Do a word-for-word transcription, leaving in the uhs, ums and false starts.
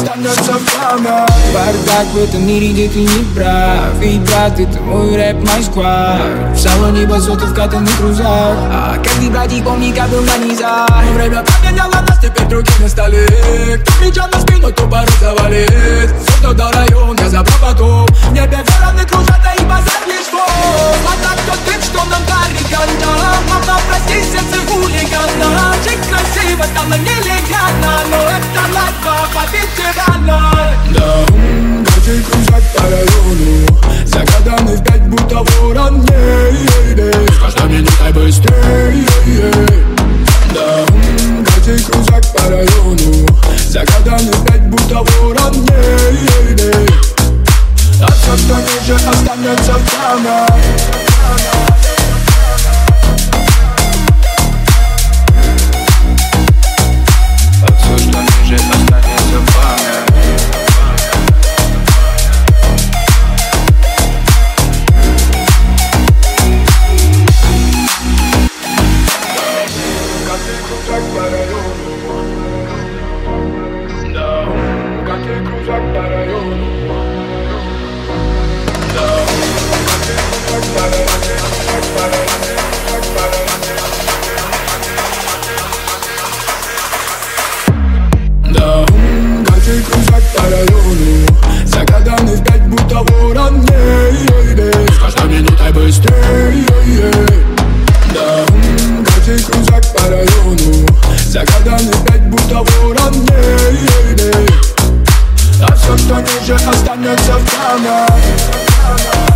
останется в память. Бардак в этом мире, где ты не прав. И брат, это мой рэп, мой сквад. В салоне басоты вкатанный крузак. А каждый братик помни, как был на низах. Но время поменяло нас, теперь другие на столе. Кто кричал на спину, то порой завалит. Все, кто до район, я забрал потом. В небе вороны кружат, а и базар лишь фон. А так тот тип, что нам дали ганда. Мама, прости, сердце хулигана. Жить красиво, там нелегально. Но это лайфа, по-ветерано. Да, грози кружат по району. Загаданы в пять, будто ворон. С каждой минутой быстрее. Да, грози кружат по району. Загаданы в пять, будто ворон. А все, что ниже, останется в память. Да, грози кружат по району. Загаданы в пять, будто ворон. С каждой минутой быстрее. Да, грози кружат по району. Загаданы в пять, будто ворон. А все, что ниже, останется в память.